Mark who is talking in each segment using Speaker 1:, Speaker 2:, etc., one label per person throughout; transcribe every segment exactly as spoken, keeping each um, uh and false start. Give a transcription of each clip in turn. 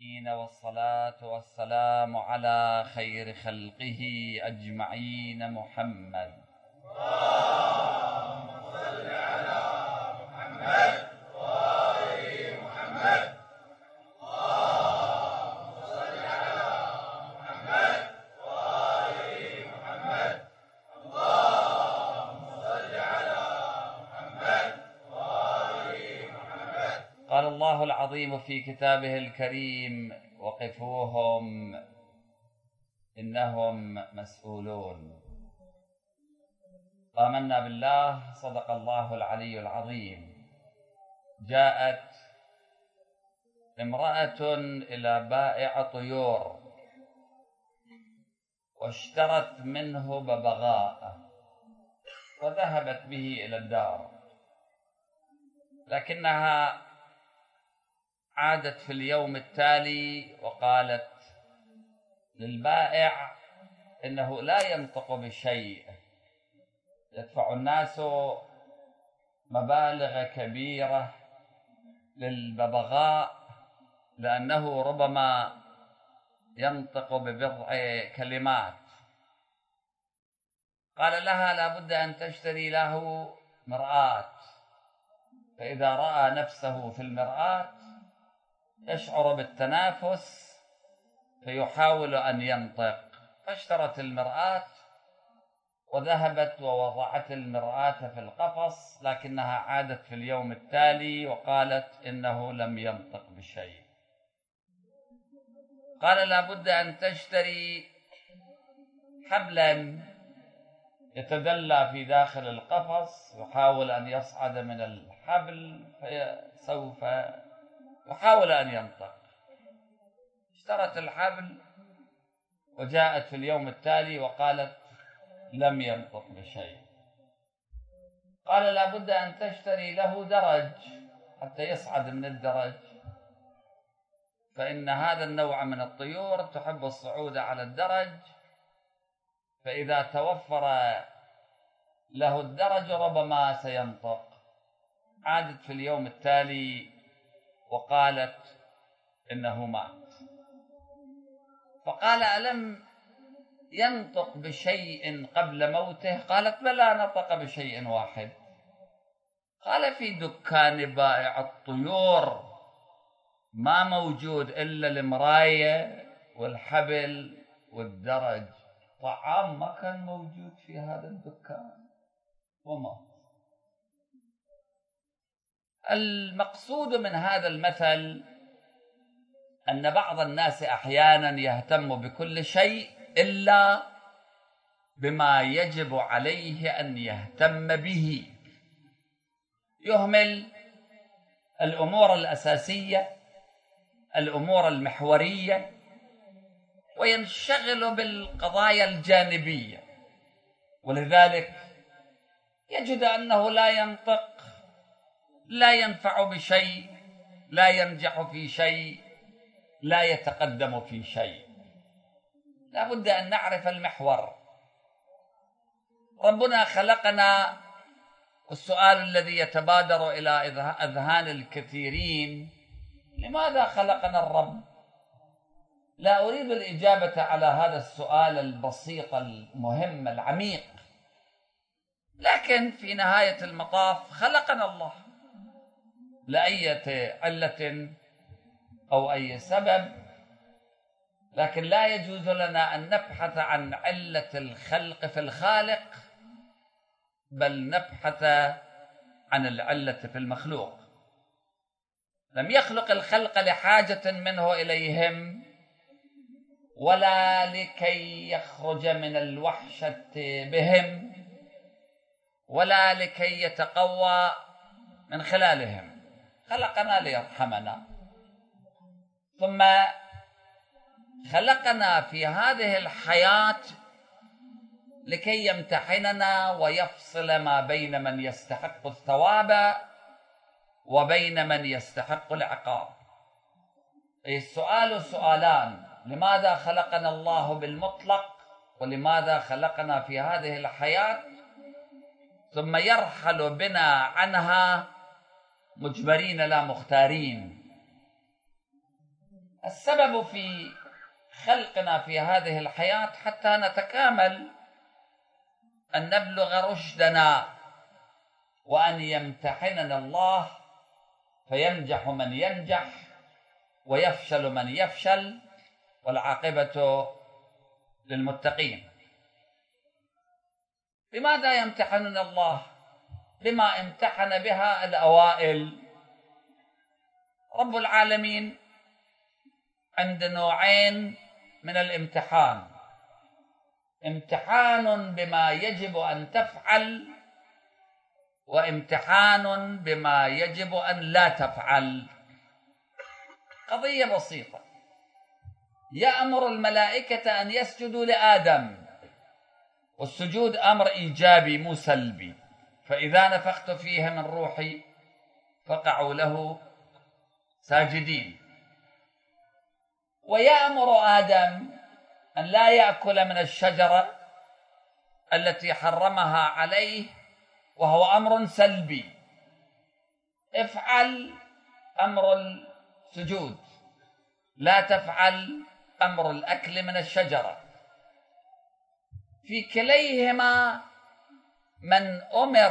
Speaker 1: والصلاة والسلام على خير خلقه أجمعين محمد.
Speaker 2: اللهم صل على محمد وآل محمد. اللهم صل على محمد وآل محمد. اللهم صل على محمد وآل محمد.
Speaker 1: قال الله العظيم في كتابه الكريم: وقفوهم إنهم مسؤولون. آمنا بالله، صدق الله العلي العظيم. جاءت امرأة إلى بائع طيور واشترت منه ببغاء وذهبت به إلى الدار، لكنها عادت في اليوم التالي وقالت للبائع إنه لا ينطق بشيء، يدفع الناس مبالغ كبيرة للببغاء لأنه ربما ينطق ببضع كلمات. قال لها لا بد أن تشتري له مرآة، فإذا رأى نفسه في المرآة يشعر بالتنافس فيحاول أن ينطق. فاشترت المرآة وذهبت ووضعت المرآة في القفص، لكنها عادت في اليوم التالي وقالت إنه لم ينطق بشيء. قال لا بد أن تشتري حبلا يتدلى في داخل القفص، يحاول أن يصعد من الحبل فسوف يحاول أن ينطق. اشترت الحبل وجاءت في اليوم التالي وقالت لم ينطق بشيء. قال لا بد أن تشتري له درج حتى يصعد من الدرج، فإن هذا النوع من الطيور تحب الصعود على الدرج، فإذا توفر له الدرج ربما سينطق. عادت في اليوم التالي وقالت إنه مات. فقال ألم ينطق بشيء قبل موته؟ قالت بلى، نطق بشيء واحد. قال في دكان بائع الطيور ما موجود إلا المراية والحبل والدرج، طعام ما كان موجود في هذا الدكان ومات. المقصود من هذا المثل أن بعض الناس أحيانا يهتم بكل شيء إلا بما يجب عليه أن يهتم به، يهمل الأمور الأساسية، الأمور المحورية، وينشغل بالقضايا الجانبية، ولذلك يجد أنه لا ينطق، لا ينفع بشيء، لا ينجح في شيء، لا يتقدم في شيء. لا بد أن نعرف المحور. ربنا خلقنا، والسؤال الذي يتبادر إلى أذهان الكثيرين: لماذا خلقنا الرب؟ لا أريد الإجابة على هذا السؤال البسيط المهم العميق، لكن في نهاية المطاف خلقنا الله لأية علة أو أي سبب، لكن لا يجوز لنا أن نبحث عن علة الخلق في الخالق، بل نبحث عن العلة في المخلوق. لم يخلق الخلق لحاجة منه إليهم ولا لكي يخرج من الوحشة بهم ولا لكي يتقوى من خلالهم. خلقنا ليرحمنا، ثم خلقنا في هذه الحياة لكي يمتحننا ويفصل ما بين من يستحق الثواب وبين من يستحق العقاب. السؤال سؤالان: لماذا خلقنا الله بالمطلق؟ ولماذا خلقنا في هذه الحياة؟ ثم يرحل بنا عنها مجبرين لا مختارين. السبب في خلقنا في هذه الحياة حتى نتكامل، أن نبلغ رشدنا، وأن يمتحننا الله فينجح من ينجح ويفشل من يفشل، والعاقبة للمتقين. لماذا يمتحننا الله؟ لما امتحن بها الأوائل. رب العالمين عند نوعين من الامتحان: امتحان بما يجب أن تفعل، وامتحان بما يجب أن لا تفعل. قضية بسيطة: يأمر الملائكة أن يسجدوا لآدم، والسجود أمر إيجابي مو سلبي، فإذا نفخت فيه من روحي فقعوا له ساجدين. ويأمر آدم أن لا يأكل من الشجرة التي حرمها عليه، وهو أمر سلبي. افعل أمر السجود، لا تفعل أمر الأكل من الشجرة. في كليهما من أمر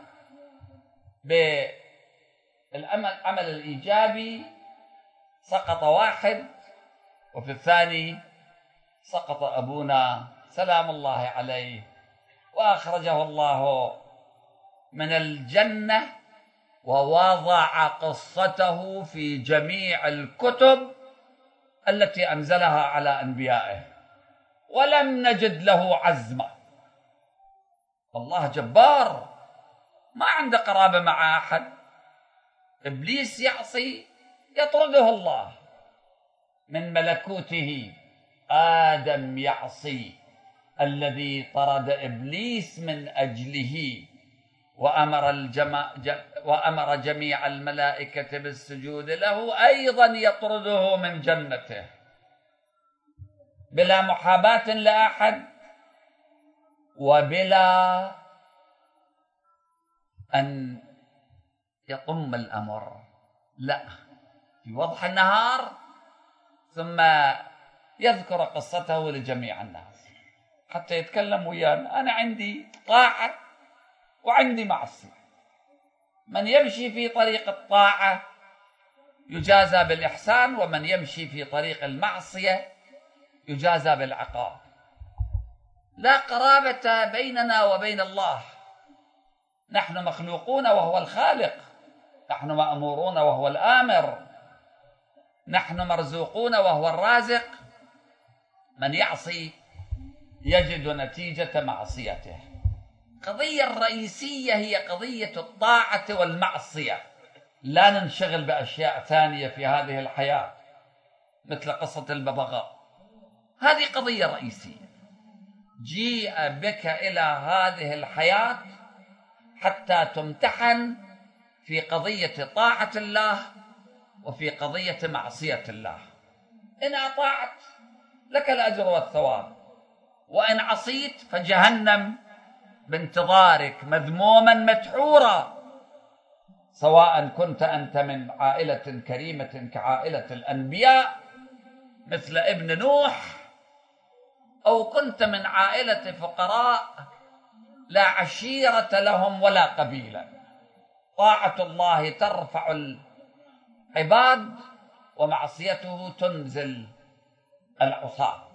Speaker 1: بالعمل الإيجابي سقط واحد، وفي الثاني سقط أبونا سلام الله عليه، وأخرجه الله من الجنة ووضع قصته في جميع الكتب التي أنزلها على أنبيائه، ولم نجد له عزمة. الله جبار، ما عنده قرابة مع أحد. إبليس يعصي يطرده الله من ملكوته. آدم يعصي الذي طرد إبليس من أجله، وأمر, الجما... ج... وأمر جميع الملائكة بالسجود له، أيضا يطرده من جنته بلا محاباة لأحد، وبلا أن يطم الأمر، لا، في وضح النهار ثم يذكر قصته لجميع الناس حتى يتكلم ويانا. أنا عندي طاعة وعندي معصية. من يمشي في طريق الطاعة يجازى بالإحسان، ومن يمشي في طريق المعصية يجازى بالعقاب. لا قرابة بيننا وبين الله. نحن مخلوقون وهو الخالق، نحن مأمورون وهو الآمر، نحن مرزوقون وهو الرازق. من يعصي يجد نتيجة معصيته. القضية الرئيسية هي قضية الطاعة والمعصية. لا ننشغل بأشياء ثانية في هذه الحياة مثل قصة الببغاء. هذه قضية رئيسية. جيء بك إلى هذه الحياة حتى تمتحن في قضية طاعة الله وفي قضية معصية الله. إن أطاعت لك الأجر والثواب، وإن عصيت فجهنم بانتظارك مذموما مدحورا، سواء كنت أنت من عائلة كريمة كعائلة الأنبياء مثل ابن نوح، أو كنت من عائلة فقراء لا عشيرة لهم ولا قبيلة. طاعة الله ترفع العباد، ومعصيته تنزل العصاة.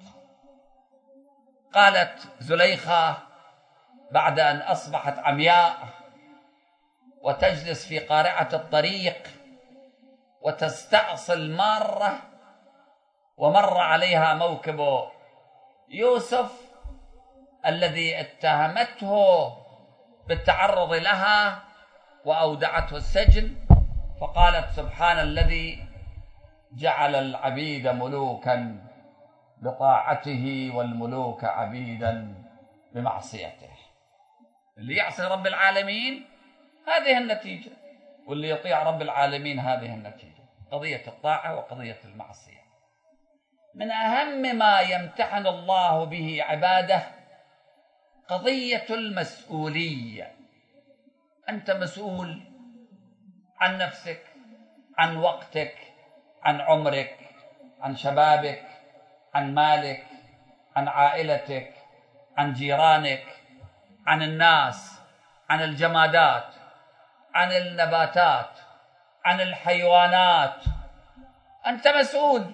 Speaker 1: قالت زليخة بعد أن أصبحت عمياء وتجلس في قارعة الطريق وتستعصي المارة، ومر عليها موكب يوسف الذي اتهمته بالتعرض لها وأودعته السجن، فقالت: سبحان الذي جعل العبيد ملوكا بطاعته والملوك عبيدا بمعصيته. اللي يعصي رب العالمين هذه النتيجة، واللي يطيع رب العالمين هذه النتيجة. قضية الطاعة وقضية المعصية من أهم ما يمتحن الله به عباده. قضية المسؤولية. أنت مسؤول عن نفسك، عن وقتك، عن عمرك، عن شبابك، عن مالك، عن عائلتك، عن جيرانك، عن الناس، عن الجمادات، عن النباتات، عن الحيوانات. أنت مسؤول،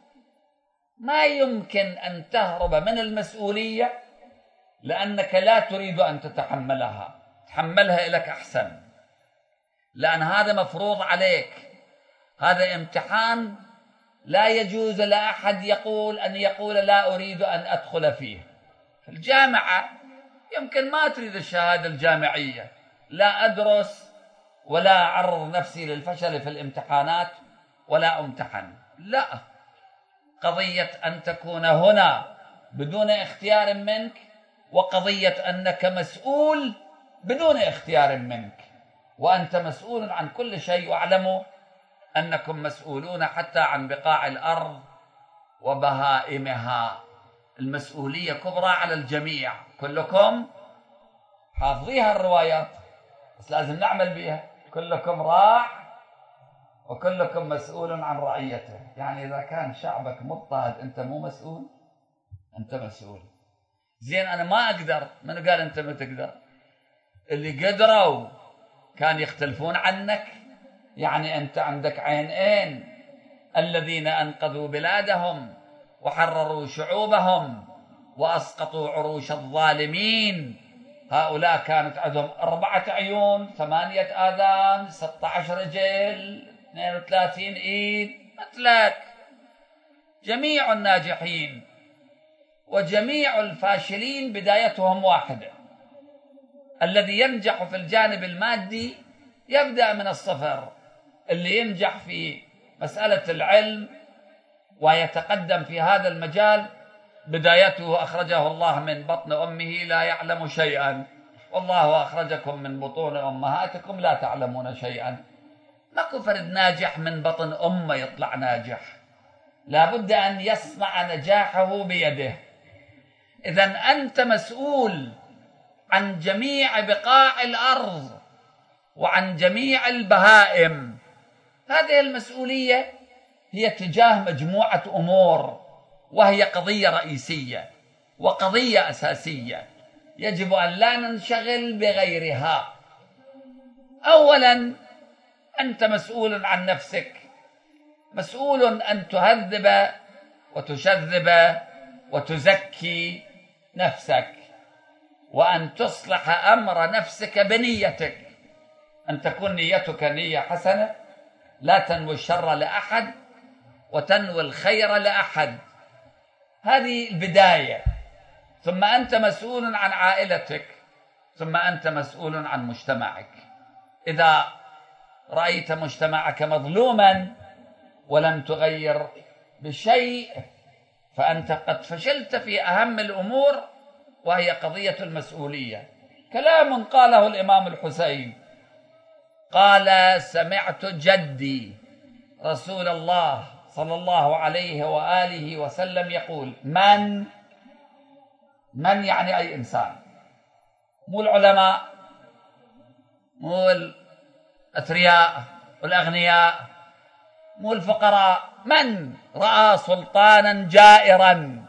Speaker 1: ما يمكن أن تهرب من المسؤولية لأنك لا تريد أن تتحملها. تحملها لك أحسن، لأن هذا مفروض عليك، هذا امتحان لا يجوز لأحد يقول أن يقول لا أريد أن أدخل فيه. في الجامعة يمكن ما تريد الشهادة الجامعية، لا أدرس ولا أعرض نفسي للفشل في الامتحانات ولا أمتحن. لا، قضية أن تكون هنا بدون اختيار منك، وقضية أنك مسؤول بدون اختيار منك، وأنت مسؤول عن كل شيء. واعلموا أنكم مسؤولون حتى عن بقاع الأرض وبهائمها. المسؤولية كبرى على الجميع. كلكم حافظيها الروايات، بس لازم نعمل بها. كلكم راع وكلكم مسؤول عن رعيته. يعني إذا كان شعبك مضطهد أنت مو مسؤول، أنت مسؤول. زين أنا ما أقدر، من قال أنت ما تقدر؟ اللي قدروا كان يختلفون عنك. يعني أنت عندك عينين، الذين أنقذوا بلادهم وحرروا شعوبهم وأسقطوا عروش الظالمين، هؤلاء كانت عندهم أربعة عيون، ثمانية آذان، ستة عشر رجل، اثنين وثلاثين إيد مثلك. جميع الناجحين وجميع الفاشلين بدايتهم واحدة. الذي ينجح في الجانب المادي يبدأ من الصفر، اللي ينجح في مسألة العلم ويتقدم في هذا المجال بدايته أخرجه الله من بطن أمه لا يعلم شيئا، والله أخرجكم من بطون أمهاتكم لا تعلمون شيئا. ماكو فرد ناجح من بطن أمه يطلع ناجح، لابد أن يصنع نجاحه بيده. إذن أنت مسؤول عن جميع بقاع الأرض وعن جميع البهائم. هذه المسؤولية هي تجاه مجموعة أمور، وهي قضية رئيسية وقضية أساسية يجب أن لا ننشغل بغيرها. أولا، أنت مسؤول عن نفسك، مسؤول أن تهذب وتشذب وتزكي نفسك، وأن تصلح أمر نفسك بنيتك، أن تكون نيتك نية حسنة، لا تنوي الشر لأحد وتنوي الخير لأحد. هذه البداية. ثم أنت مسؤول عن عائلتك، ثم أنت مسؤول عن مجتمعك. إذا رأيت مجتمعك مظلوما ولم تغير بشيء فأنت قد فشلت في أهم الأمور، وهي قضية المسؤولية. كلام قاله الإمام الحسين، قال: سمعت جدي رسول الله صلى الله عليه وآله وسلم يقول: من من يعني أي إنسان، مو العلماء، مو الأثرياء والأغنياء، مو الفقراء، من رأى سلطانا جائرا،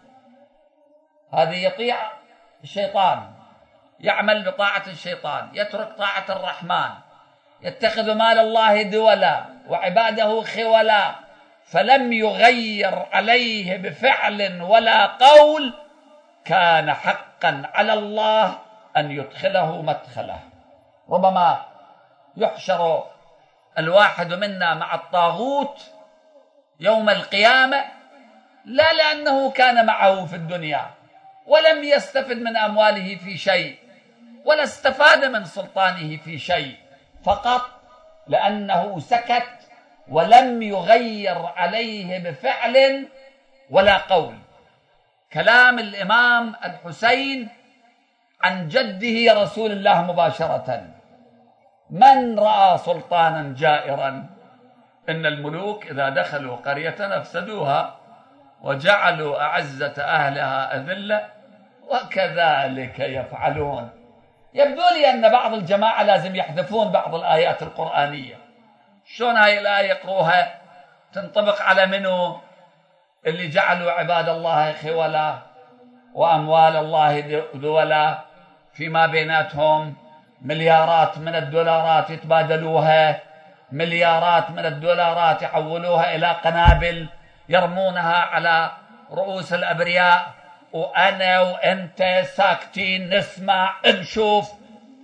Speaker 1: هذه يطيع الشيطان، يعمل بطاعة الشيطان، يترك طاعة الرحمن، يتخذ مال الله دولا وعباده خولا، فلم يغير عليه بفعل ولا قول، كان حقا على الله أن يدخله مدخله. ربما يحشر الواحد منا مع الطاغوت يوم القيامة لا لأنه كان معه في الدنيا ولم يستفد من أمواله في شيء ولا استفاد من سلطانه في شيء، فقط لأنه سكت ولم يغير عليه بفعل ولا قول. كلام الإمام الحسين عن جده رسول الله مباشرة: من رأى سلطانا جائرا؟ إن الملوك إذا دخلوا قرية أفسدوها وجعلوا أعزة أهلها أذلة وكذلك يفعلون. يبدو لي أن بعض الجماعة لازم يحذفون بعض الآيات القرآنية. شلون هاي الآية يقروها تنطبق على منو؟ اللي جعلوا عباد الله خولا وأموال الله دولا، فيما بيناتهم مليارات من الدولارات يتبادلوها، مليارات من الدولارات يحولوها إلى قنابل يرمونها على رؤوس الأبرياء، وأنا وأنت ساكتين نسمع نشوف.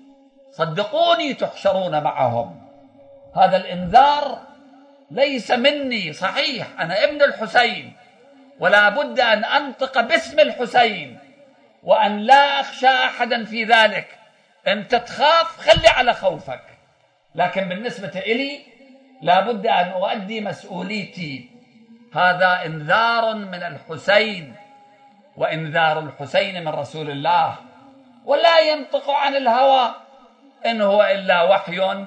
Speaker 1: صدقوني تحشرون معهم. هذا الإنذار ليس مني، صحيح أنا ابن الحسين ولا بد أن أنطق باسم الحسين وأن لا أخشى أحدا في ذلك. أنت تخاف خلي على خوفك، لكن بالنسبة إلي لا بد أن أؤدي مسؤوليتي. هذا إنذار من الحسين، وإنذار الحسين من رسول الله، ولا ينطق عن الهوى، إن هو إلا وحي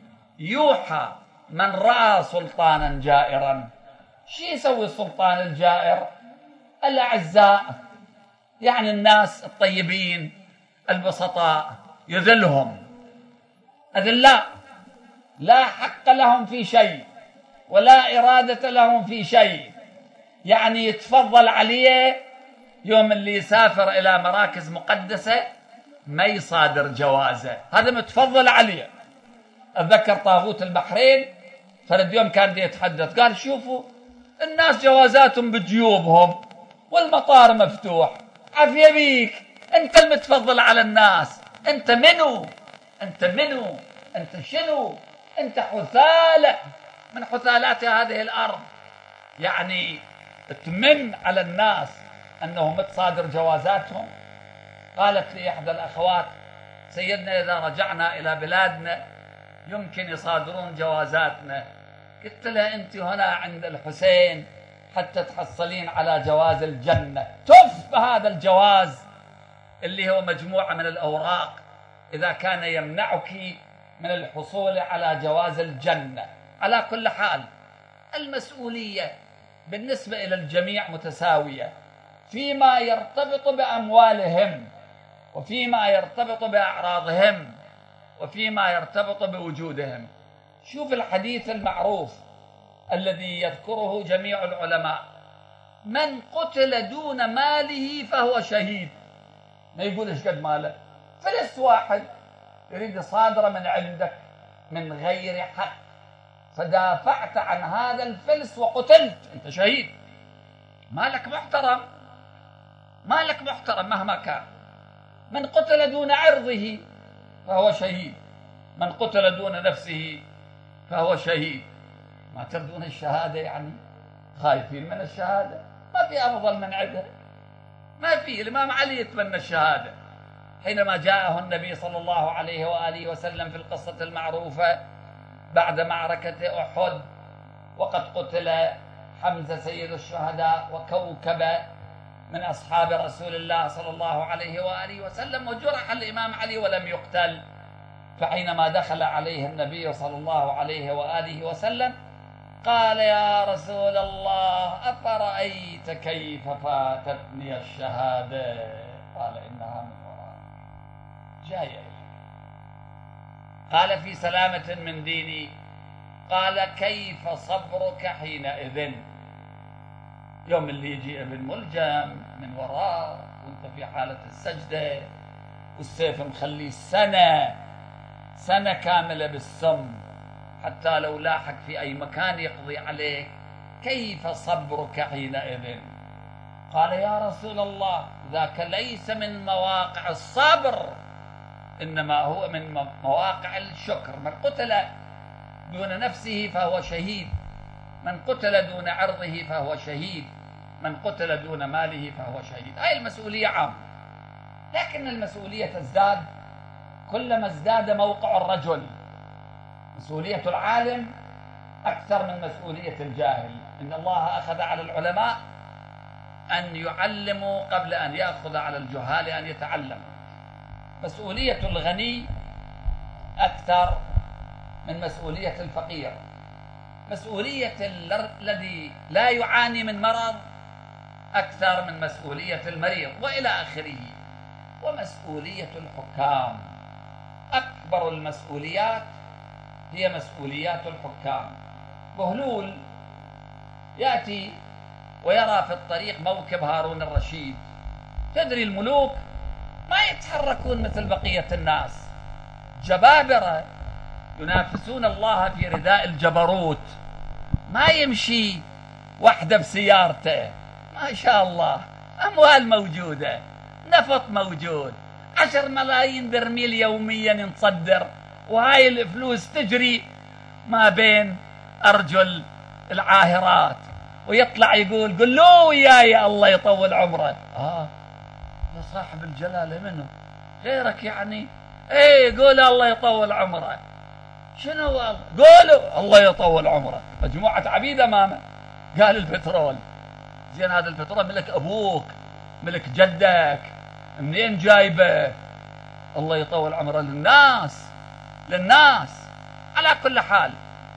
Speaker 1: يوحى. من رأى سلطانا جائرا، شو يسوي السلطان الجائر؟ الأعزاء، يعني الناس الطيبين البسطاء، يذلهم أذلاء لا حق لهم في شيء ولا إرادة لهم في شيء، يعني يتفضل عليه. يوم اللي يسافر إلى مراكز مقدسة ما يصادر جوازه، هذا متفضل عليه. أتذكر طاغوت البحرين فرد يوم كان يتحدث قال شوفوا الناس جوازاتهم بجيوبهم والمطار مفتوح، عافية بيك، أنت المتفضل على الناس. أنت منو؟ أنت منو؟ أنت شنو؟ أنت حثالة من حثالات هذه الأرض، يعني تمن على الناس أنهم متصادر جوازاتهم. قالت لي إحدى الأخوات سيدنا إذا رجعنا إلى بلادنا يمكن يصادرون جوازاتنا. قلت لها أنت هنا عند الحسين حتى تحصلين على جواز الجنة، تف هذا الجواز اللي هو مجموعة من الأوراق إذا كان يمنعك من الحصول على جواز الجنة. على كل حال المسؤولية بالنسبة إلى الجميع متساوية فيما يرتبط بأموالهم، وفيما يرتبط بأعراضهم، وفيما يرتبط بوجودهم. شوف الحديث المعروف الذي يذكره جميع العلماء: من قتل دون ماله فهو شهيد. ما يقول ايش قد ماله، فلس واحد يريد صادرة من عندك من غير حق، فدافعت عن هذا الفلس وقتلت، انت شهيد، مالك محترم، مالك محترم مهما كان. من قتل دون عرضه فهو شهيد، من قتل دون نفسه فهو شهيد. ما ترضون الشهادة؟ يعني خايفين من الشهادة؟ ما في أفضل من عدها، ما في. الإمام علي يتمنى الشهادة حينما جاءه النبي صلى الله عليه وآله وسلم في القصة المعروفة بعد معركة أحد، وقد قتل حمزة سيد الشهداء وكوكبة من أصحاب رسول الله صلى الله عليه وآله وسلم، وجرح الإمام علي ولم يقتل. فحينما دخل عليه النبي صلى الله عليه وآله وسلم قال: يا رسول الله، أفرأيت كيف فاتتني الشهادة؟ قال: إنها من وراء جاية. قال: في سلامة من ديني. قال: كيف صبرك حينئذ؟ يوم اللي يجي ابن ملجم من وراء وانت في حالة السجدة والسيف مخلي سنة سنة كاملة بالسم حتى لو لاحق في أي مكان يقضي عليك، كيف صبرك حينئذ؟ قال: يا رسول الله، ذاك ليس من مواقع الصبر، إنما هو من مواقع الشكر. من قتل دون نفسه فهو شهيد، من قتل دون عرضه فهو شهيد، من قتل دون ماله فهو شهيد. هاي المسؤولية عامة، لكن المسؤولية تزداد كلما ازداد موقع الرجل. مسؤولية العالم أكثر من مسؤولية الجاهل. إن الله أخذ على العلماء أن يعلموا قبل أن يأخذ على الجهال أن يتعلموا. مسؤولية الغني أكثر من مسؤولية الفقير. مسؤولية الذي لا يعاني من مرض أكثر من مسؤولية المريض، وإلى آخره. ومسؤولية الحكام أكبر المسؤوليات، هي مسؤوليات الحكام. بهلول يأتي ويرى في الطريق موكب هارون الرشيد. تدري الملوك ما يتحركون مثل بقية الناس، جبابرة ينافسون الله في رداء الجبروت، ما يمشي وحده بسيارته، ما شاء الله أموال موجودة، نفط موجود، عشر ملايين برميل يوميا نصدر، وهاي الفلوس تجري ما بين أرجل العاهرات، ويطلع يقول قل له وياي الله يطول عمره. آه يا صاحب الجلالة منه غيرك يعني؟ ايه قول الله يطول عمره. شنو والله؟ قولوا الله يطول عمره. مجموعة عبيد امامه. قال البترول. زين هذا البترول ملك ابوك، ملك جدك، منين جايبه؟ الله يطول عمره للناس، للناس. على كل حال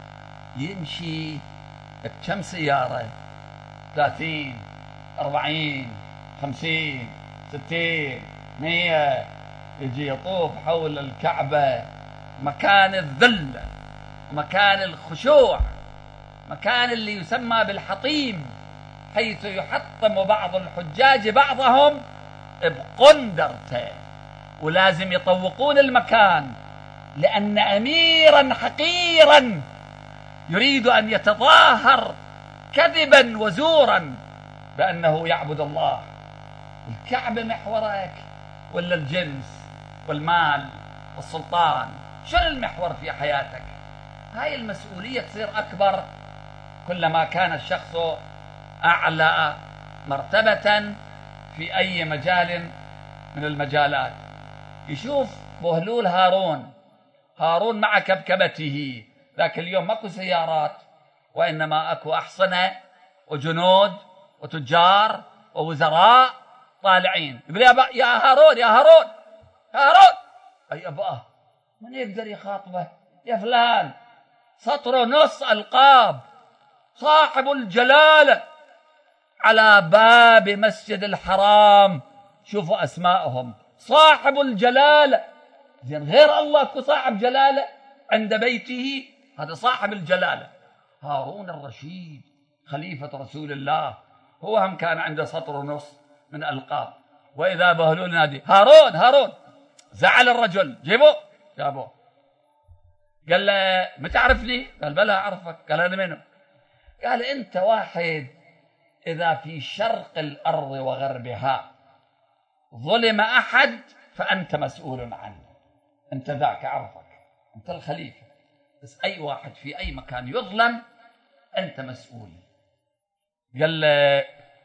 Speaker 1: يمشي بكم سيارة؟ ثلاثين، أربعين، خمسين، ستين، مية، يجي يطوف حول الكعبة، مكان الذل، مكان الخشوع، مكان اللي يسمى بالحطيم، حيث يحطم بعض الحجاج بعضهم بقندرته، ولازم يطوقون المكان، لأن أميرا حقيرا يريد أن يتظاهر كذبا وزورا بأنه يعبد الله. الكعبة محورك ولا الجنس والمال والسلطان؟ شنو المحور في حياتك؟ هاي المسؤولية تصير أكبر كلما كان الشخص أعلى مرتبة في أي مجال من المجالات. يشوف بهلول هارون، هارون مع كبكبته، ذاك اليوم ماكو سيارات، وإنما أكو أحصنة وجنود وتجار ووزراء طالعين. يقول يا, يا هارون يا هارون هارون، أي أباه من يقدر يخاطبه؟ يا فلان، سطر نص ألقاب، صاحب الجلالة على باب مسجد الحرام، شوفوا أسماءهم، صاحب الجلالة. زين غير الله كو صاحب جلالة عند بيته، هذا صاحب الجلالة. هارون الرشيد خليفة رسول الله، هو هم كان عنده سطر ونص من ألقاب. وإذا بهلول نادي هارون هارون، زعل الرجل، جيبوه، جابوه. قال له ما تعرفني؟ قال بلى أعرفك. قال أنا منه؟ قال أنت واحد إذا في شرق الأرض وغربها ظلم أحد فأنت مسؤول عنه، أنت ذاك أعرفك، أنت الخليفة، بس أي واحد في أي مكان يظلم أنت مسؤول. قال له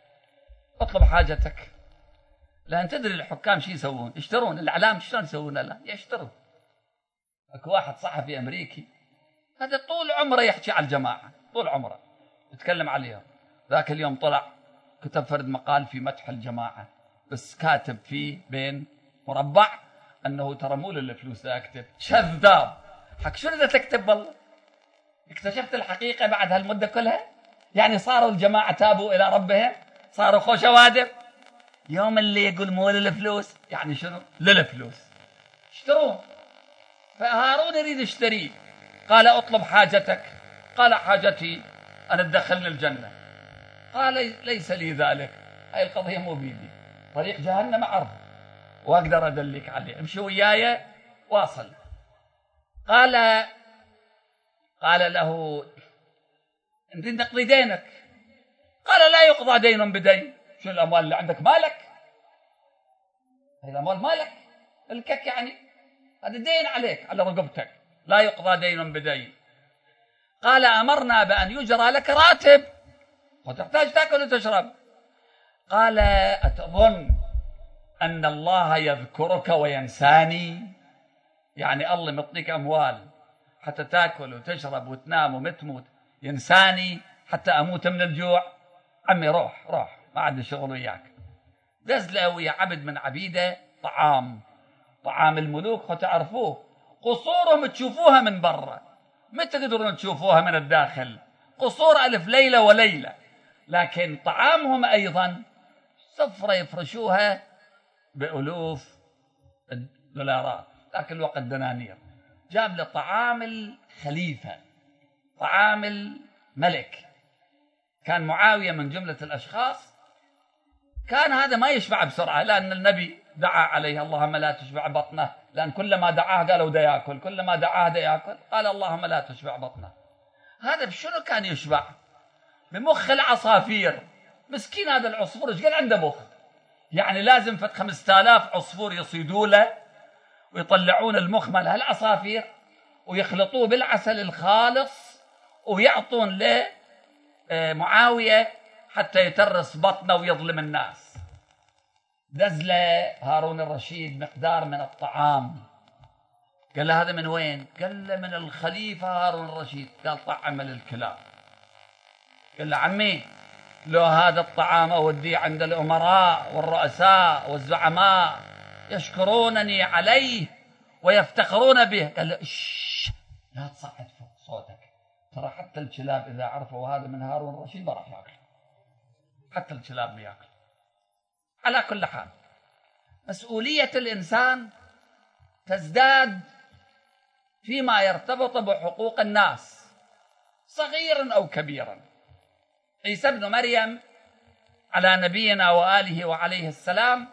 Speaker 1: اطلب حاجتك. لأن تدري الحكام شو يسوون؟ يشترون الإعلام. شلون يسوون؟ لا يشترون. اكو واحد صحفي أمريكي هذا طول عمره يحكي على الجماعة، طول عمره يتكلم عليهم. ذاك اليوم طلع كتب فرد مقال في مدح الجماعة، بس كاتب فيه بين مربع أنه ترى مو للفلوس لا أكتب، شذاب. حق شو إذا تكتب؟ والله اكتشفت الحقيقة بعد هالمدة كلها. يعني صاروا الجماعة تابوا إلى ربهم، صاروا خوشوادم. يوم اللي يقول مو للفلوس، يعني شنو؟ للفلوس اشتروه. فهارون يريد يشتريه. قال اطلب حاجتك. قال حاجتي أن تدخلني الجنة. قال ليس لي ذلك، هاي القضية مو بيدي، طريق جهنم أعرف وأقدر أدلك عليه، امشي وياي واصل. قال قال له نريد نقضي دينك. قال لا يقضى دين بدين. شو الأموال اللي عندك؟ مالك، هاي الأموال مالك، الكك يعني، هذا دين عليك على رقبتك، لا يقضى دين بدين. قال أمرنا بأن يجرى لك راتب وتحتاج تأكل وتشرب. قال أتظن أن الله يذكرك وينساني؟ يعني الله مطيك أموال حتى تأكل وتشرب وتنام ومتموت، ينساني حتى أموت من الجوع؟ عمي روح روح، ما عندي شغل وياك. دز له ويا عبد من عبيده طعام، طعام الملوك فتعرفوه، قصورهم تشوفوها من برا، ما تقدرون تشوفوها من الداخل، قصور ألف ليلة وليلة، لكن طعامهم أيضا سفرة يفرشوها بألوف الدولارات، ذاك الوقت دنانير. جاب له طعام الخليفة، طعام الملك، كان معاوية من جملة الأشخاص كان هذا ما يشبع بسرعة، لأن النبي دعا عليه اللهم لا تشبع بطنه، لأن كلما دعاه قالوا دا يأكل، كلما دعاه دا يأكل، قال اللهم لا تشبع بطنه. هذا بشنو كان يشبع؟ بمخ العصافير. مسكين هذا العصفور ايش قال عنده مخ؟ يعني لازم فت خمسة آلاف عصفور يصيدوا له ويطلعون المخ مال هالعصافير ويخلطوه بالعسل الخالص ويعطون له معاوية حتى يترس بطنه ويظلم الناس. دزله هارون الرشيد مقدار من الطعام، قال له هذا من وين؟ قال له من الخليفة هارون الرشيد. قال طعم للكلاب. قال له عمي لو هذا الطعام أوديه عند الأمراء والرؤساء والزعماء يشكرونني عليه ويفتخرون به. قال له إيش لا تصعد فوق صوتك، ترى حتى الكلاب إذا عرفوا هذا من هارون الرشيد ما راح يأكل، حتى الكلاب ما يأكل. على كل حال مسؤولية الإنسان تزداد فيما يرتبط بحقوق الناس صغيرا أو كبيرا. عيسى ابن مريم على نبينا وآله وعليه السلام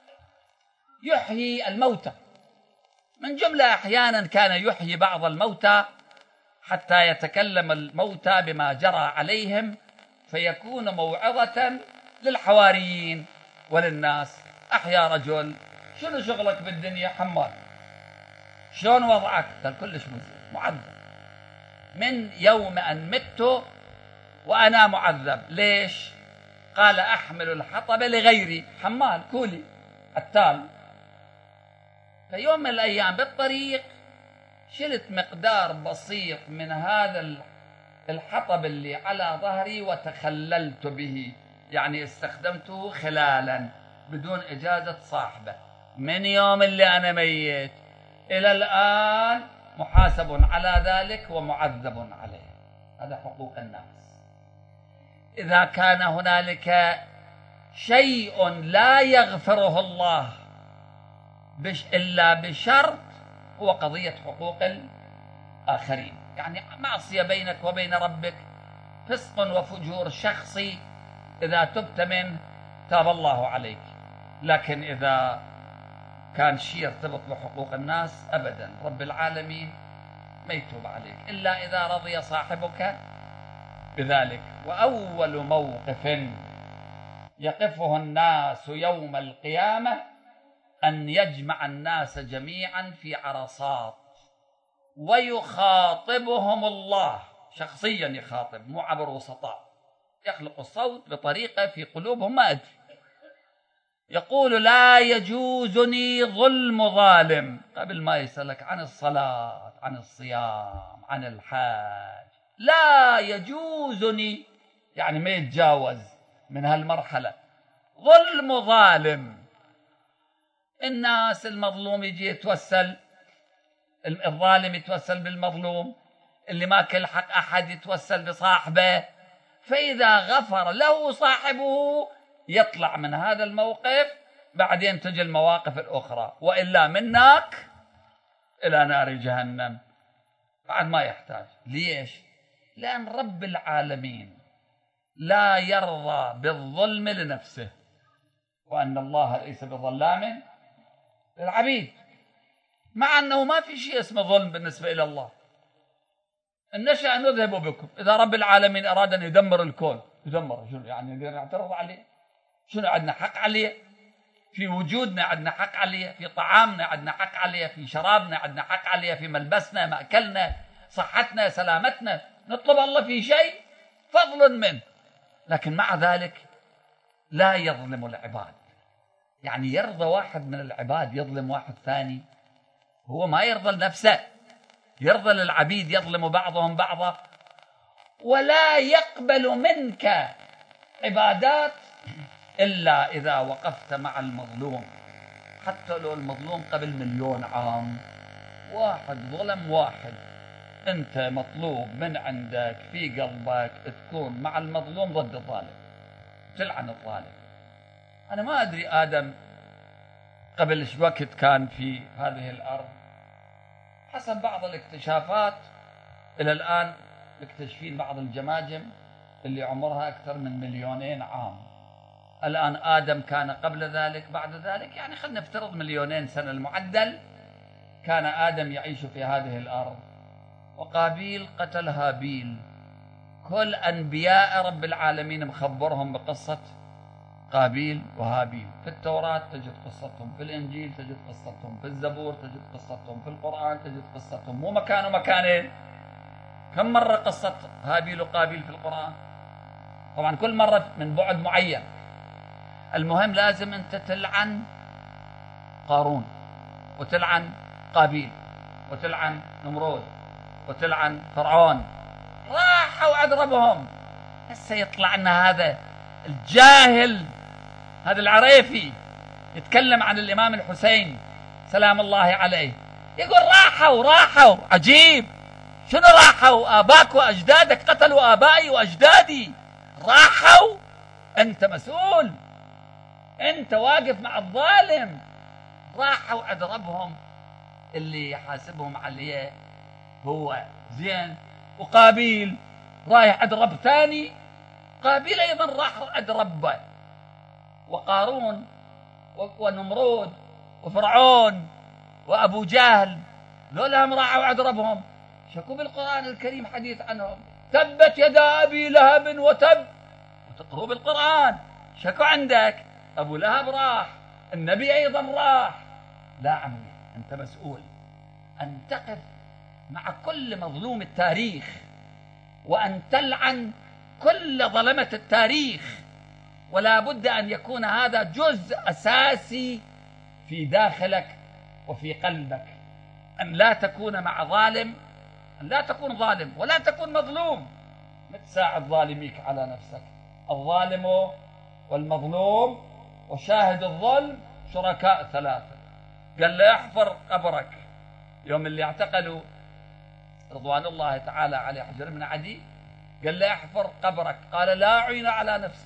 Speaker 1: يحيي الموتى، من جملة أحيانا كان يحيي بعض الموتى حتى يتكلم الموتى بما جرى عليهم فيكون موعظة للحواريين وللناس. أحيا رجل، شنو شغلك بالدنيا؟ حمال. شلون وضعك؟ قال كلش معذب، من يوم أن مت وأنا معذب. ليش؟ قال أحمل الحطب لغيري، حمال كولي التال. فيوم من الأيام بالطريق شلت مقدار بسيط من هذا الحطب اللي على ظهري وتخللت به، يعني استخدمته خلالا بدون إجازة صاحبه. من يوم اللي أنا ميت إلى الآن محاسب على ذلك ومعذب عليه. هذا حقوق الناس. إذا كان هنالك شيء لا يغفره الله بش إلا بشرط هو قضية حقوق الآخرين، يعني معصية بينك وبين ربك، فسق وفجور شخصي، إذا تبت منه تاب الله عليك. لكن إذا كان شيء يرتبط بحقوق الناس أبدا رب العالمين ما يتوب عليك إلا إذا رضي صاحبك بذلك. وأول موقف يقفه الناس يوم القيامة أن يجمع الناس جميعا في عرصات ويخاطبهم الله شخصيا، يخاطب مو عبر وسطاء، يخلق الصوت بطريقة في قلوبهم ما أدري، يقول لا يجوزني ظلم ظالم. قبل ما يسألك عن الصلاة، عن الصيام، عن الحاج، لا يجوزني يعني ما يتجاوز من هالمرحلة. ظلم ظالم، الناس المظلوم يجي يتوسل، الظالم يتوسل بالمظلوم، اللي ما كل حق أحد يتوسل بصاحبه. فإذا غفر له صاحبه يطلع من هذا الموقف، بعدين تجي المواقف الأخرى، وإلا منك إلى نار جهنم بعد ما يحتاج. ليش؟ لأن رب العالمين لا يرضى بالظلم لنفسه، وأن الله ليس بظلام للعبيد، مع أنه ما في شيء اسمه ظلم بالنسبة إلى الله. إن نشأ نذهب بكم. إذا رب العالمين أراد أن يدمر الكون يدمر، شنو يعني نعترض عليه؟ شنو عندنا حق عليه؟ في وجودنا عندنا حق عليه، في طعامنا عندنا حق عليه، في شرابنا عندنا حق عليه، في ملبسنا، مأكلنا، صحتنا، سلامتنا. نطلب الله في شيء فضل منه، لكن مع ذلك لا يظلم العباد. يعني يرضى واحد من العباد يظلم واحد ثاني؟ هو ما يرضى لنفسه، يرضى للعبيد يظلم بعضهم بعضا. ولا يقبل منك عبادات إلا إذا وقفت مع المظلوم، حتى لو المظلوم قبل مليون عام. واحد ظلم واحد، أنت مطلوب من عندك في قلبك تكون مع المظلوم ضد الظالم، تلعن الظالم. أنا ما أدري آدم قبل إيش وقت كان في هذه الأرض. حسب بعض الاكتشافات إلى الآن مكتشفين بعض الجماجم اللي عمرها أكثر من مليونين عام. الآن آدم كان قبل ذلك بعد ذلك، يعني خلينا نفترض مليونين سنة المعدل كان آدم يعيش في هذه الأرض. وقابيل قتل هابيل. كل أنبياء رب العالمين مخبرهم بقصة قابيل وهابيل. في التوراة تجد قصتهم، في الإنجيل تجد قصتهم، في الزبور تجد قصتهم، في القرآن تجد قصتهم. مو مكان ومكانين. كم مرة قصة هابيل وقابيل في القرآن؟ طبعا كل مرة من بعد معين. المهم لازم أنت تلعن قارون، وتلعن قابيل، وتلعن نمرود، وتلعن فرعون. راحوا أضربهم. هسه يطلع لنا هذا الجاهل، هذا العريفي، يتكلم عن الإمام الحسين سلام الله عليه، يقول راحوا راحوا. عجيب، شنو راحوا؟ آباك وأجدادك قتلوا آبائي وأجدادي. راحوا؟ أنت مسؤول، أنت واقف مع الظالم. راحوا أضربهم، اللي يحاسبهم عليه هو زين. وقابيل رايح أضرب ثاني، قابيل أيضا راح أضربه. وقارون ونمرود وفرعون وأبو جهل لولهم راحوا أضربهم. شكوا بالقرآن الكريم حديث عنهم، تبت يدا أبي لهب وتب. وتقروا بالقرآن شكوا عندك أبو لهب راح، النبي أيضا راح. لا عمي، أنت مسؤول أن تقف مع كل مظلوم التاريخ، وأن تلعن كل ظلمة التاريخ. ولا بد أن يكون هذا جزء أساسي في داخلك وفي قلبك، أن لا تكون مع ظالم، أن لا تكون ظالم ولا تكون مظلوم. ما تساعد ظالميك على نفسك. الظالم والمظلوم وشاهد الظلم شركاء ثلاثة. قال له احفر قبرك. يوم اللي اعتقلوا رضوان الله تعالى عليه حجر بن عدي، قال له احفر قبرك. قال لا أعين على نفسي،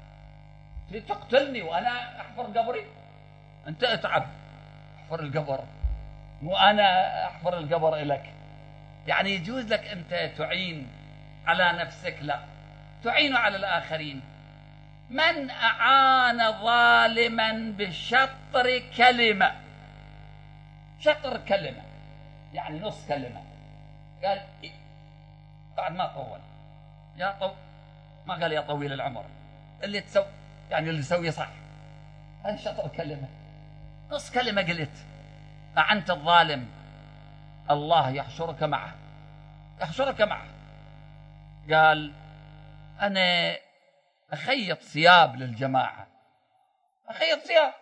Speaker 1: تقتلني وأنا أحفر قبري؟ أنت اتعب، احفر القبر، مو أنا أحفر القبر إلك. يعني يجوز لك أنت تعين على نفسك، لا تعين على الآخرين. من أعان ظالما بشطر كلمة، شطر كلمة يعني نص كلمة، قال إيه؟ بعد ما طول، يا طو ما قال يا طويل العمر، اللي تسوي يعني اللي يسوي صح. هذه شطر كلمة، نص كلمة قلت. أعنت الظالم، الله يحشرك معه، يحشرك معه. قال أنا أخيط ثياب للجماعة، أخيط ثياب،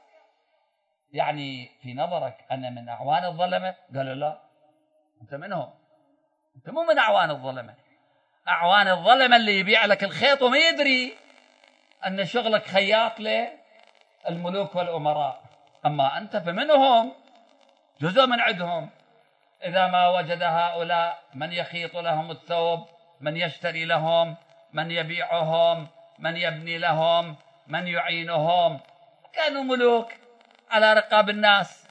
Speaker 1: يعني في نظرك أنا من أعوان الظلمة؟ قال لا، أنت منهم، أنت مو من أعوان الظلمة. أعوان الظلمة اللي يبيع لك الخيط وما يدري أن شغلك خياط للملوك والأمراء. أما أنت فمنهم، جزء من عندهم. إذا ما وجد هؤلاء من يخيط لهم الثوب، من يشتري لهم، من يبيعهم، من يبني لهم، من يعينهم، كانوا ملوك على رقاب الناس.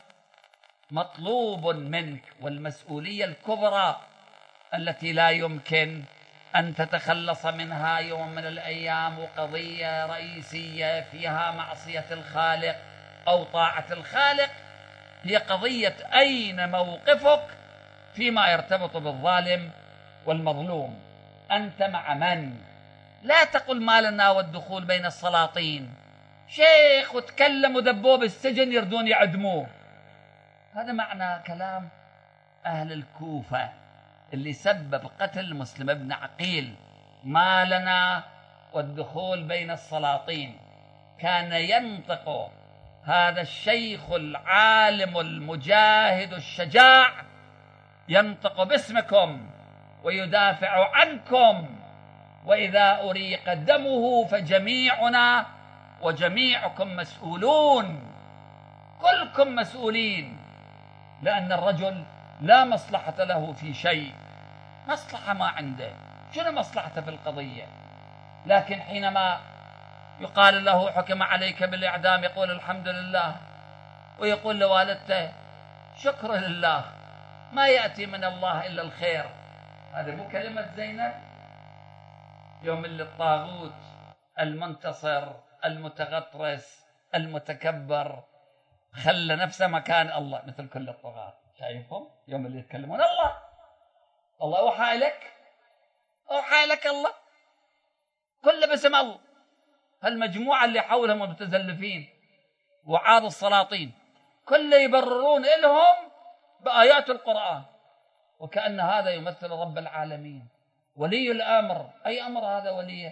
Speaker 1: مطلوب منك، والمسؤولية الكبرى التي لا يمكن أن تتخلص منها يوم من الأيام، وقضية رئيسية فيها معصية الخالق أو طاعة الخالق، هي قضية أين موقفك فيما يرتبط بالظالم والمظلوم. أنت مع من؟ لا تقل ما لنا والدخول بين السلاطين، شيخ وتكلم وذبوه بالسجن يردون يعدموه. هذا معنى كلام أهل الكوفة اللي سبب قتل مسلم بن عقيل. ما لنا والدخول بين السلاطين. كان ينطق هذا الشيخ العالم المجاهد الشجاع، ينطق باسمكم ويدافع عنكم، وإذا أريق دمه فجميعنا وجميعكم مسؤولون، كلكم مسؤولين، لأن الرجل لا مصلحة له في شيء، مصلحة ما عنده، شنو مصلحته في القضية؟ لكن حينما يقال له حكم عليك بالإعدام يقول الحمد لله، ويقول لوالدته شكر لله، ما يأتي من الله إلا الخير. هذا مو كلمة زينب؟ يوم اللي الطاغوت المنتصر المتغطرس المتكبر خلى نفسه مكان الله مثل كل الطغاة. شايفهم يوم اللي يتكلمون الله الله أوحى لك أوحى لك الله كله باسم الله. هالمجموعة اللي حولهم المتزلفين وعار السلاطين كله يبررون إلهم بآيات القرآن، وكأن هذا يمثل رب العالمين. ولي الأمر، أي أمر هذا وليه؟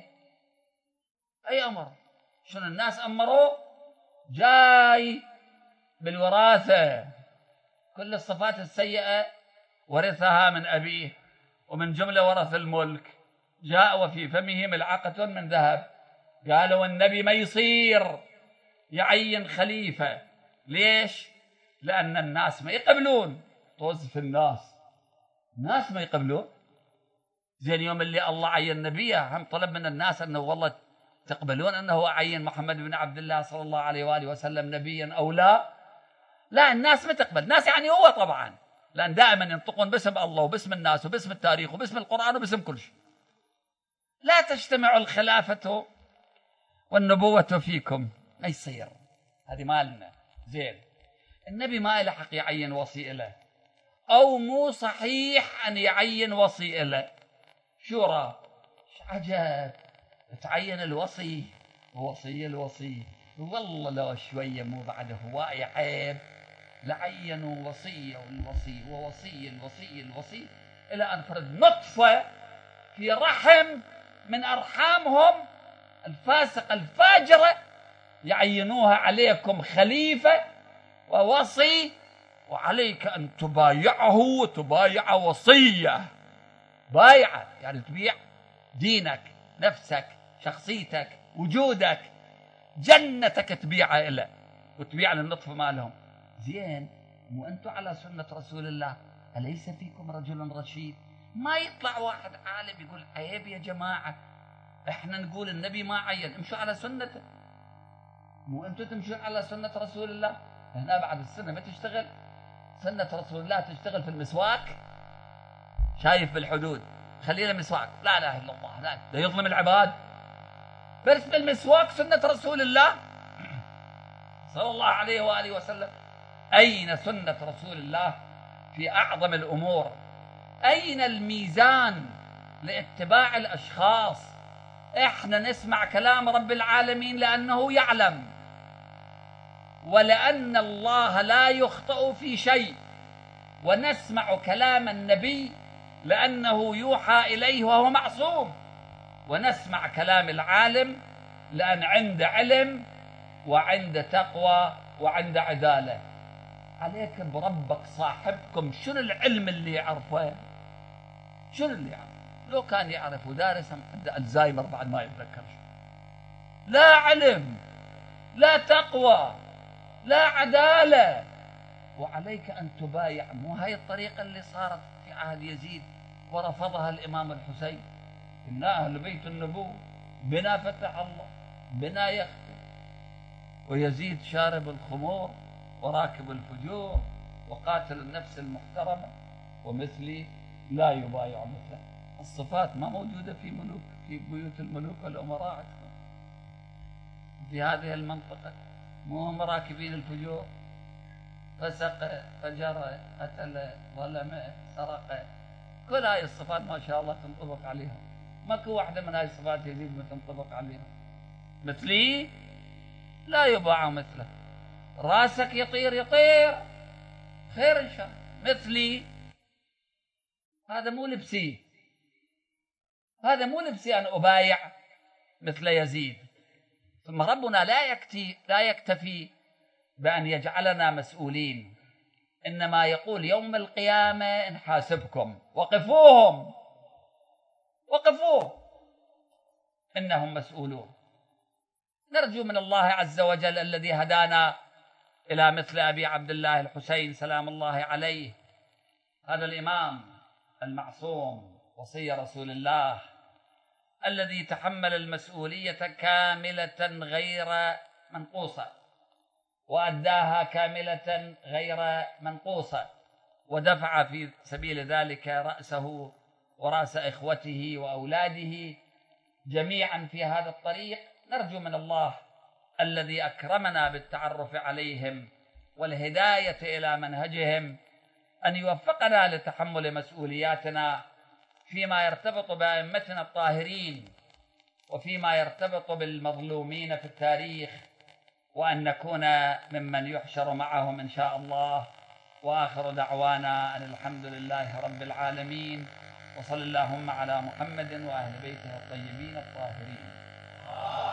Speaker 1: أي أمر؟ شنو الناس أمروه؟ جاي بالوراثة، كل الصفات السيئة ورثها من أبيه، ومن جملة ورث الملك. جاء وفي فمه ملعقة من ذهب. قالوا النبي ما يصير يعين خليفة. ليش؟ لأن الناس ما يقبلون. طز في الناس، الناس ما يقبلون. زين يوم اللي الله عين نبيه هم طلب من الناس أنه والله تقبلون أنه عين محمد بن عبد الله صلى الله عليه وآله وسلم نبيا أو لا؟ لا، الناس ما تقبل. الناس يعني هو طبعا، لأن دائما ينطقون باسم الله وباسم الناس وباسم التاريخ وباسم القرآن وباسم كل شيء. لا تجتمع الخلافة والنبوة فيكم، ما يصير، هذه مالنا. زين النبي ما له حق يعين وصي له، أو مو صحيح أن يعين وصي له. شورى عجب تعين الوصي ووصي الوصي، والله لو شوية مو بعد هواية عيب لعينوا وصي والوصي ووصي الوصي الوصي إلى أن فرد نطفة في رحم من أرحامهم الفاسقة الفاجرة يعينوها عليكم خليفة ووصي، وعليك أن تبايعه وتبايع وصيه. بايعة يعني تبيع دينك، نفسك، شخصيتك، وجودك، جنتك تبيعها إله وتبيع للنطف مالهم. زين مو أنتم على سنة رسول الله؟ أليس فيكم رجل رشيد؟ ما يطلع واحد عالم يقول عيب يا جماعة احنا نقول النبي ما عين، امشوا على سنته. مو أنتم تمشون على سنة رسول الله؟ هنا بعد السنة ما تشتغل سنة رسول الله، تشتغل في المسواك. شايف بالحدود خلينا مسواك، لا اله الا الله، لا ده يظلم العباد. فرس بالمسواك سنة رسول الله صلى الله عليه وآله وسلم. أين سنة رسول الله في أعظم الأمور؟ أين الميزان لاتباع الأشخاص؟ إحنا نسمع كلام رب العالمين لأنه يعلم، ولأن الله لا يخطئ في شيء، ونسمع كلام النبي لأنه يوحى إليه وهو معصوم، ونسمع كلام العالم لأن عنده علم وعنده تقوى وعنده عدالة. عليك بربك صاحبكم، شنو العلم اللي يعرفه؟ شنو اللي يعرف؟ لو كان يعرف ودارس عنده الزايمر بعد ما يتذكر. لا علم، لا تقوى، لا عدالة. وعليك أن تبايع. مو هاي الطريقة اللي صارت في عهد يزيد ورفضها الإمام الحسين؟ إن أهل بيت النبوة بنا فتح الله بنا يختم، ويزيد شارب الخمور وراكب الفجور وقاتل النفس المحترمة، ومثلي لا يبايع مثله. الصفات ما موجودة في ملوك في بيوت الملوك والأمراء في هذه المنطقة. مو هم راكبين الفجور، فسق، فجر، قتل، ظلم، سرق، كل هاي الصفات ما شاء الله تنطبق عليهم. ماكو واحدة من هاي الصفات يزيد ما تنطبق عليهم. مثلي لا يباع مثله. راسك يطير يطير خير إن شاء الله. مثلي هذا مو لبسي، هذا مو لبسي أن أبايع مثل يزيد. ثم ربنا لا يكتفي لا يكتفي بأن يجعلنا مسؤولين، إنما يقول يوم القيامة نحاسبكم، وقفوهم وقفوه إنهم مسؤولون. نرجو من الله عز وجل الذي هدانا إلى مثل أبي عبد الله الحسين سلام الله عليه، هذا الإمام المعصوم وصي رسول الله الذي تحمل المسؤولية كاملة غير منقوصة، وأداها كاملة غير منقوصة، ودفع في سبيل ذلك رأسه ورأس إخوته وأولاده جميعا في هذا الطريق. نرجو من الله الذي أكرمنا بالتعرف عليهم والهداية إلى منهجهم أن يوفقنا لتحمل مسؤولياتنا فيما يرتبط بأئمتنا الطاهرين وفيما يرتبط بالمظلومين في التاريخ، وأن نكون ممن يحشر معهم إن شاء الله. وآخر دعوانا أن الحمد لله رب العالمين، وصل اللهم على محمد وأهل بيته الطيبين الطاهرين.